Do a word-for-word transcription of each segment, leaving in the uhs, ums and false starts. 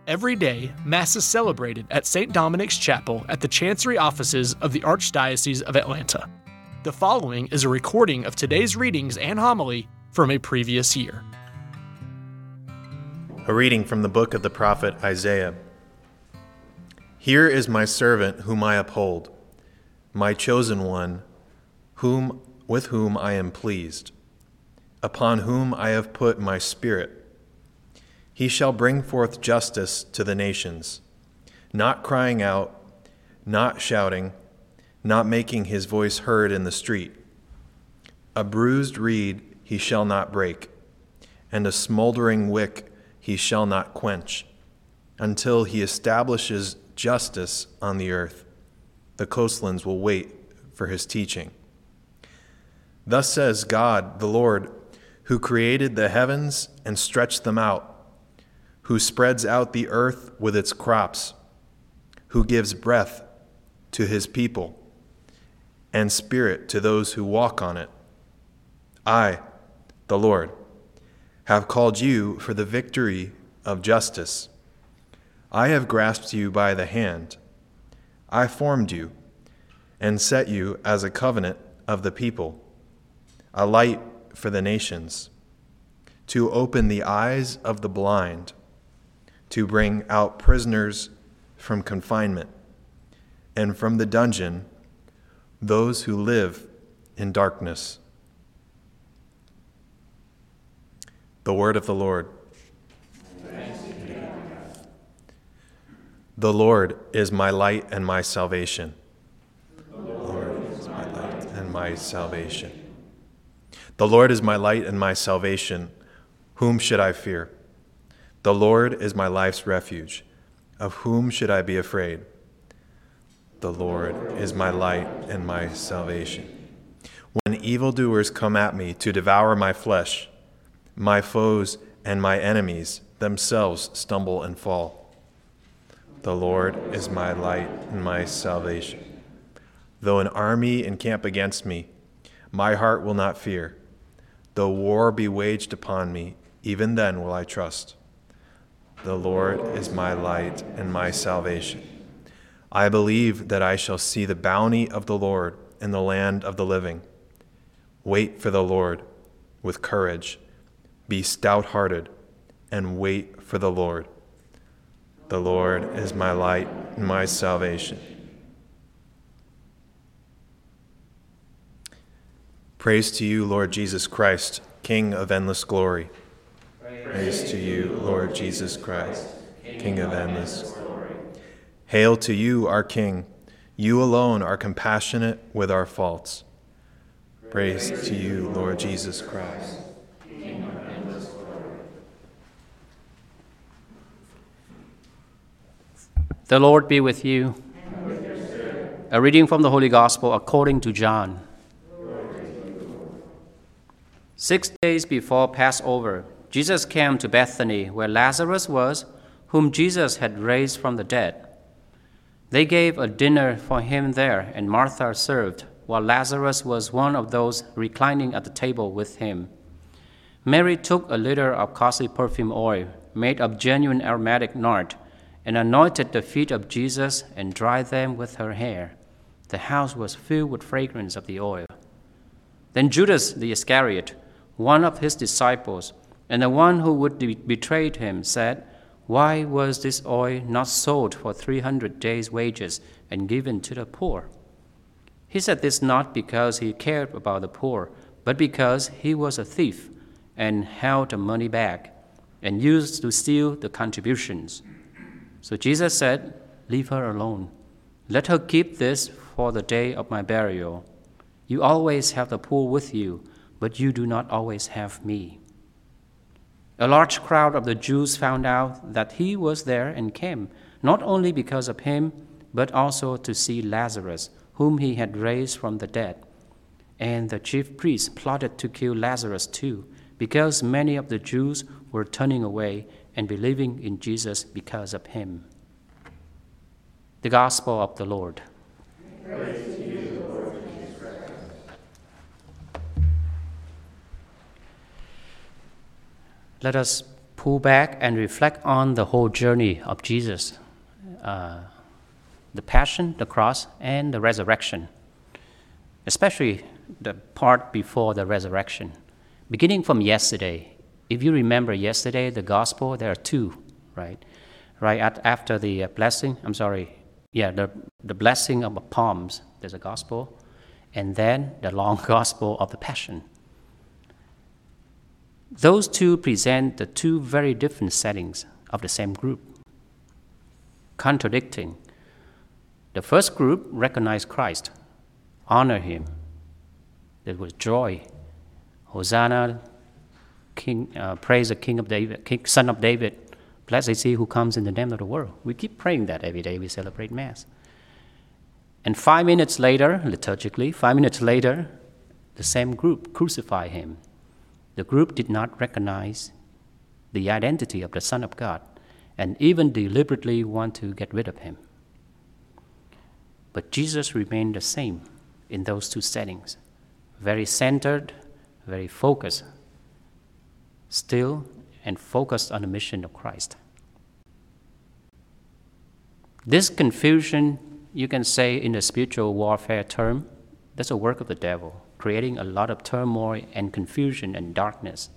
Every day, Mass is celebrated at Saint Dominic's Chapel at the Chancery Offices of the Archdiocese of Atlanta. The following is a recording of today's readings and homily from a previous year. A reading from the book of the prophet Isaiah. Here is my servant whom I uphold, my chosen one, whom with whom I am pleased, upon whom I have put my spirit. He shall bring forth justice to the nations, not crying out, not shouting, not making his voice heard in the street. A bruised reed he shall not break, and a smoldering wick he shall not quench, until he establishes justice on the earth. The coastlands will wait for his teaching. Thus says God, the Lord, who created the heavens and stretched them out, who spreads out the earth with its crops, who gives breath to his people and spirit to those who walk on it. I, the Lord, have called you for the victory of justice. I have grasped you by the hand. I formed you and set you as a covenant of the people, a light for the nations, to open the eyes of the blind, to bring out prisoners from confinement, and from the dungeon those who live in darkness. The word of the Lord. Thanks be to God. The Lord is my light and my salvation. The Lord is my light And my salvation. The Lord is my light and my salvation. Whom should I fear? The Lord is my life's refuge. Of whom should I be afraid? The Lord is my light and my salvation. When evildoers come at me to devour my flesh, my foes and my enemies themselves stumble and fall. The Lord is my light and my salvation. Though an army encamp against me, my heart will not fear. Though war be waged upon me, even then will I trust. The Lord is my light and my salvation. I believe that I shall see the bounty of the Lord in the land of the living. Wait for the Lord with courage. Be stout-hearted and wait for the Lord. The Lord is my light and my salvation. Praise to you, Lord Jesus Christ, King of endless glory. Praise to you, Lord Jesus Christ, King of endless glory. Hail to you, our King. You alone are compassionate with our faults. Praise to you, Lord Jesus Christ, King of endless glory. The Lord be with you. And with your spirit. A reading from the Holy Gospel according to John. Glory to you, Lord. Six days before Passover, Jesus came to Bethany, where Lazarus was, whom Jesus had raised from the dead. They gave a dinner for him there, and Martha served, while Lazarus was one of those reclining at the table with him. Mary took a liter of costly perfume oil, made of genuine aromatic nard, and anointed the feet of Jesus and dried them with her hair. The house was filled with fragrance of the oil. Then Judas the Iscariot, one of his disciples, and the one who would be betrayed him, said, "Why was this oil not sold for three hundred days' wages and given to the poor?" He said this not because he cared about the poor, but because he was a thief and held the money back and used to steal the contributions. So Jesus said, "Leave her alone. Let her keep this for the day of my burial. You always have the poor with you, but you do not always have me." A large crowd of the Jews found out that he was there and came, not only because of him, but also to see Lazarus, whom he had raised from the dead. And the chief priests plotted to kill Lazarus too, because many of the Jews were turning away and believing in Jesus because of him. The Gospel of the Lord. Praise to you, Lord Jesus Christ. Let us pull back and reflect on the whole journey of Jesus, uh, the passion, the cross, and the resurrection, especially the part before the resurrection. Beginning from yesterday, if you remember yesterday, the gospel, there are two, right? Right at, after the blessing, I'm sorry, yeah, the, the blessing of the palms, there's a gospel, and then the long gospel of the passion. Those two present the two very different settings of the same group, contradicting. The first group recognized Christ, honor him. There was joy. Hosanna, King, uh, praise the King of David, King, Son of David. Blessed is he who comes in the name of the world. We keep praying that every day we celebrate Mass. And five minutes later, liturgically, five minutes later, the same group crucify him. The group did not recognize the identity of the Son of God and even deliberately want to get rid of him. But Jesus remained the same in those two settings, very centered, very focused, still and focused on the mission of Christ. This confusion, you can say in the spiritual warfare term, that's a work of the devil, creating a lot of turmoil and confusion and darkness.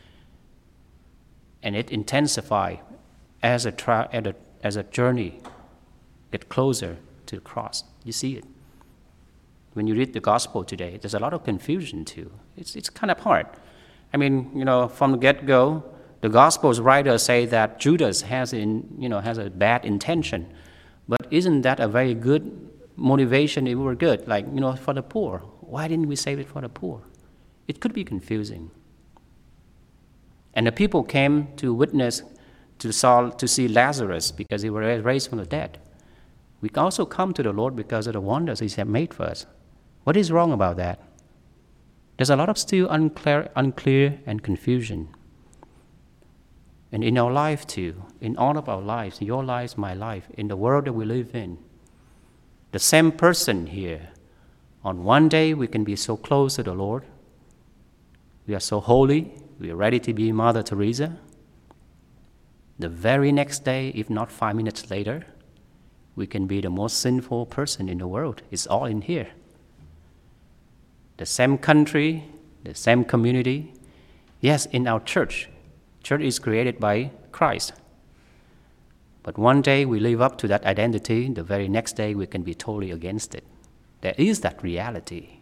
And it intensifies as a, tra- as a, as a journey get closer to the cross. You see it. When you read the gospel today, there's a lot of confusion too. It's, it's kind of hard. I mean, you know, from the get-go, the Gospels writers say that Judas has, in, you know, has a bad intention. But isn't that a very good motivation if we were good? Like, you know, for the poor. Why didn't we save it for the poor? It could be confusing. And the people came to witness to, Saul, to see Lazarus because he was raised from the dead. We can also come to the Lord because of the wonders he has made for us. What is wrong about that? There's a lot of still unclear, unclear and confusion. And in our life too, in all of our lives, your lives, my life, in the world that we live in, the same person here, on one day we can be so close to the Lord, we are so holy, we are ready to be Mother Teresa. The very next day, if not five minutes later, we can be the most sinful person in the world. It's all in here. The same country, the same community. Yes, in our church. Church is created by Christ. But one day we live up to that identity, the very next day we can be totally against it. There is that reality.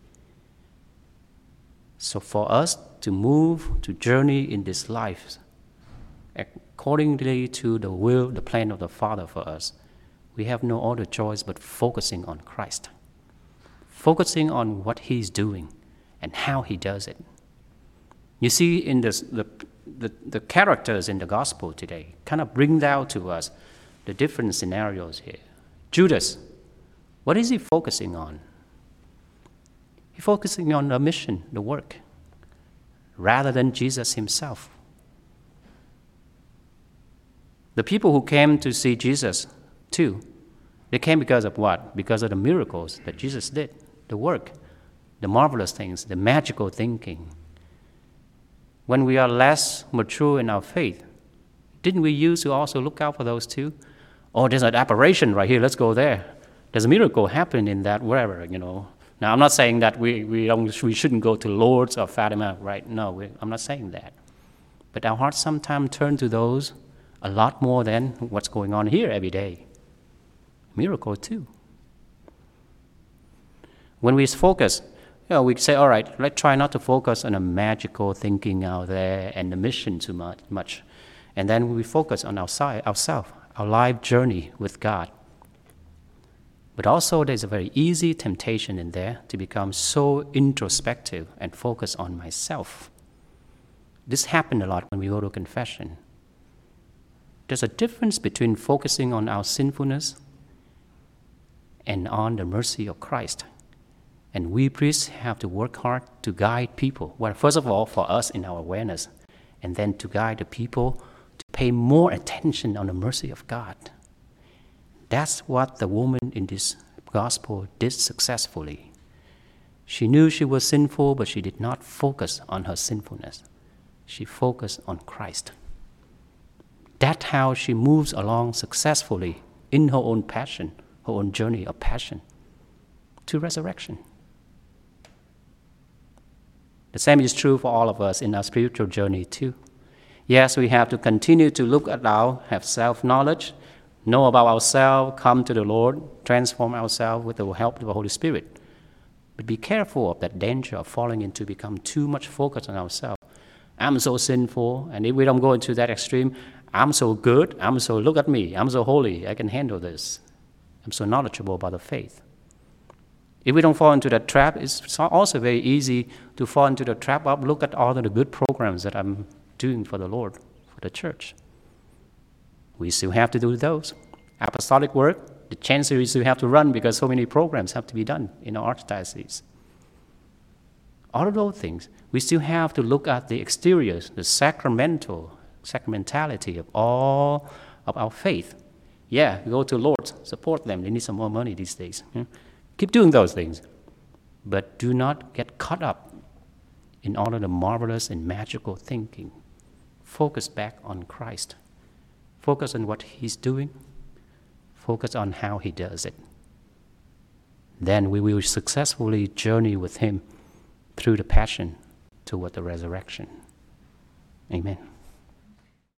So for us to move, to journey in this life, accordingly to the will, the plan of the Father for us, we have no other choice but focusing on Christ. Focusing on what he's doing and how he does it. You see in this, the, the, the characters in the gospel today kind of bring out to us the different scenarios here. Judas, what is he focusing on? He's focusing on the mission, the work, rather than Jesus himself. The people who came to see Jesus too, they came because of what? Because of the miracles that Jesus did, the work, the marvelous things, the magical thinking. When we are less mature in our faith, didn't we used to also look out for those too? Oh, there's an apparition right here, let's go there. There's a miracle happening in that wherever, you know. Now, I'm not saying that we we, don't, we shouldn't go to Lourdes or Fatima, right? No, we, I'm not saying that. But our hearts sometimes turn to those a lot more than what's going on here every day. Miracle too. When we focus, you know, we say, all right, let's try not to focus on a magical thinking out there and the mission too much. much. And then we focus on our side, ourselves, our life journey with God. But also there's a very easy temptation in there to become so introspective and focus on myself. This happens a lot when we go to confession. There's a difference between focusing on our sinfulness and on the mercy of Christ. And we priests have to work hard to guide people. Well, first of all, for us in our awareness, and then to guide the people to pay more attention on the mercy of God. That's what the woman in this gospel did successfully. She knew she was sinful, but she did not focus on her sinfulness. She focused on Christ. That's how she moves along successfully in her own passion, her own journey of passion to resurrection. The same is true for all of us in our spiritual journey too. Yes, we have to continue to look at our, have self-knowledge, know about ourselves, come to the Lord, transform ourselves with the help of the Holy Spirit. But be careful of that danger of falling into become too much focused on ourselves. I'm so sinful, and if we don't go into that extreme, I'm so good, I'm so, look at me, I'm so holy, I can handle this. I'm so knowledgeable about the faith. If we don't fall into that trap, it's also very easy to fall into the trap of look at all of the good programs that I'm doing for the Lord, for the church. We still have to do those. Apostolic work, the chancery still have to run because so many programs have to be done in our archdiocese. All of those things, we still have to look at the exteriors, the sacramental, sacramentality of all of our faith. Yeah, we go to Lord, support them. They need some more money these days. Yeah? Keep doing those things. But do not get caught up in all of the marvelous and magical thinking. Focus back on Christ. Focus on what He's doing. Focus on how He does it. Then we will successfully journey with Him through the passion toward the resurrection. Amen.